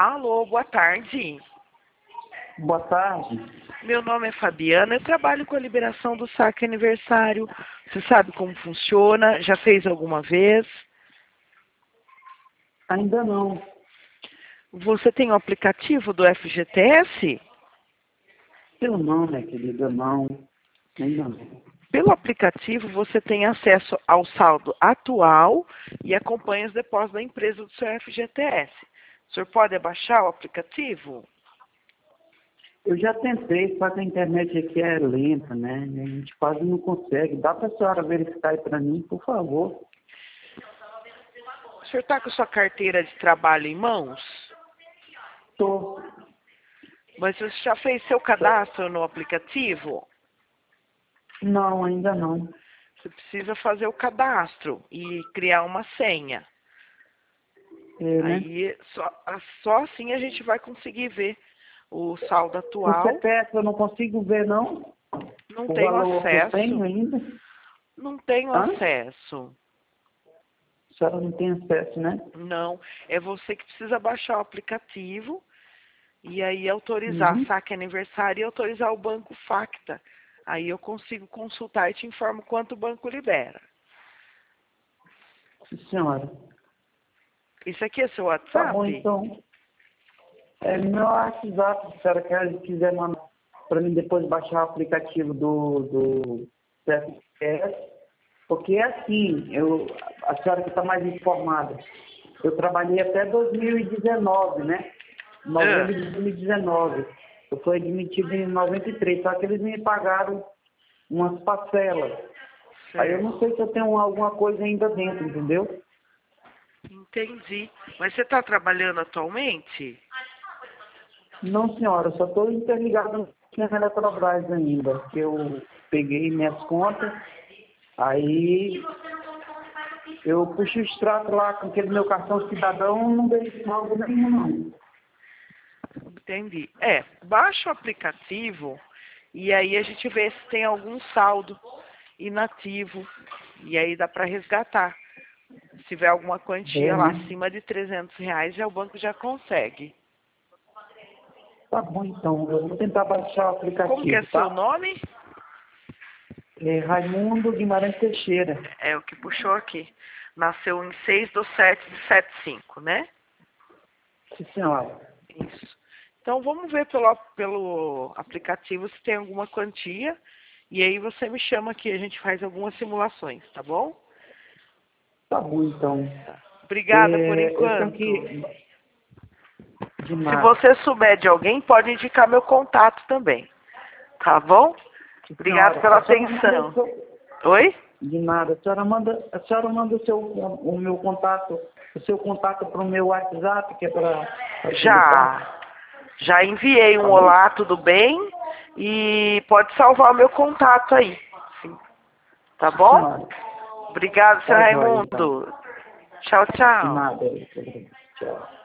Alô, boa tarde. Boa tarde. Meu nome é Fabiana, eu trabalho com a liberação do saque aniversário. Você sabe como funciona? Já fez alguma vez? Ainda não. Você tem o aplicativo do FGTS? Eu não, minha querida, não. Ainda não. Pelo aplicativo, você tem acesso ao saldo atual e acompanha os depósitos da empresa do seu FGTS. O senhor pode abaixar o aplicativo? Eu já tentei, só que a internet aqui é lenta, né? A gente quase não consegue. Dá para a senhora verificar aí para mim, por favor? O senhor está com sua carteira de trabalho em mãos? Tô. Mas você já fez seu cadastro no aplicativo? Não, ainda não. Você precisa fazer o cadastro e criar uma senha. É, né? Aí só assim a gente vai conseguir ver o saldo O atual. CPF eu não consigo ver, não. Não O tenho valor que eu tenho acesso. ainda. Não tenho Hã? acesso. A senhora não tem acesso, né? Não. É você que precisa baixar o aplicativo e aí autorizar Uhum. saque aniversário e autorizar o banco Facta. Aí eu consigo consultar e te informo quanto o banco libera. Sim, senhora. Isso aqui é seu Tá bom, WhatsApp? então. É meu WhatsApp, se a senhora quiser mandar para mim depois baixar o aplicativo do CFS, porque é assim, a senhora que está mais informada, eu trabalhei até 2019, né? Novembro de 2019. Eu fui admitido em 93, só que eles me pagaram umas parcelas. Aí eu Certo. não sei se eu tenho alguma coisa ainda dentro, entendeu? Entendi. Mas você está trabalhando atualmente? Não, senhora, eu só estou interligado na Eletrobras ainda, que eu peguei minhas contas, aí eu puxei o extrato lá com aquele meu cartão cidadão, não vejo saldo nenhum, não. Entendi. Baixa o aplicativo e aí a gente vê se tem algum saldo inativo e aí dá para resgatar. Se tiver alguma quantia É, lá né? acima de R$ 300, já o banco já consegue. Tá bom, então, eu vou tentar baixar o Como que é aplicativo, seu tá? nome? É Raimundo Guimarães Teixeira. É o que puxou aqui. Nasceu em 6/7/75, né? Sim, senhora. Isso. Então vamos ver pelo aplicativo se tem alguma quantia. E aí você me chama aqui, a gente faz algumas simulações, tá bom? Tá bom, então. Obrigada por Eu tenho enquanto. que... De Se nada. você souber de alguém, pode indicar meu contato também. Tá bom? Sim, Obrigado senhora. pela A senhora manda o atenção. seu... Oi? De nada. A senhora manda o meu contato, o seu contato para o meu WhatsApp, que é para facilitar. Já enviei um Tá bom? olá, tudo bem? E pode salvar o meu contato aí. Sim. Tá Sim, bom? senhora. Obrigado, seu Tá jóia, então. Raimundo. Tchau, De tchau. nada. Tchau.